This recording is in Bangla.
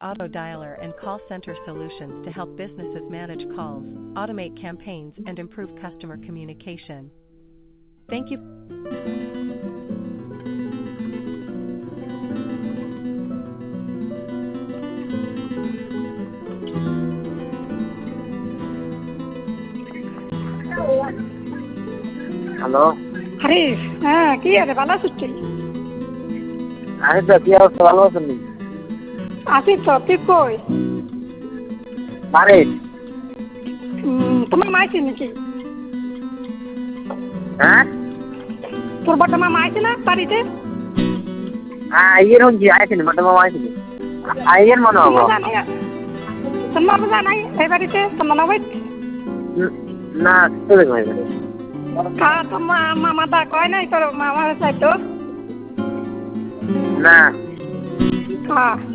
auto dialer and call center solutions to help businesses manage calls, automate campaigns, and improve customer communication. Thank you. Hello Haris, হ্যাঁ কি আছে, ভালো আছিস তুই? আমি তো কি অবস্থা, ভালো আছেন? আছিস তো, তুই কই? বাড়ি। তোমার মা আছে নাকি? হ্যাঁ, তোর বড় মা আছে না বাড়িতে? আইয়ের হচ্ছে আইছেন, বড় মামা আইছেন। আইয়ের মনে হবো। তোমার মা নাই এই বাড়িতে, তোমার না হইত? না, তো দেখো এখানে। তোমার মামা দা কয় নাই তোর মামা চাইতো? না। হ্যাঁ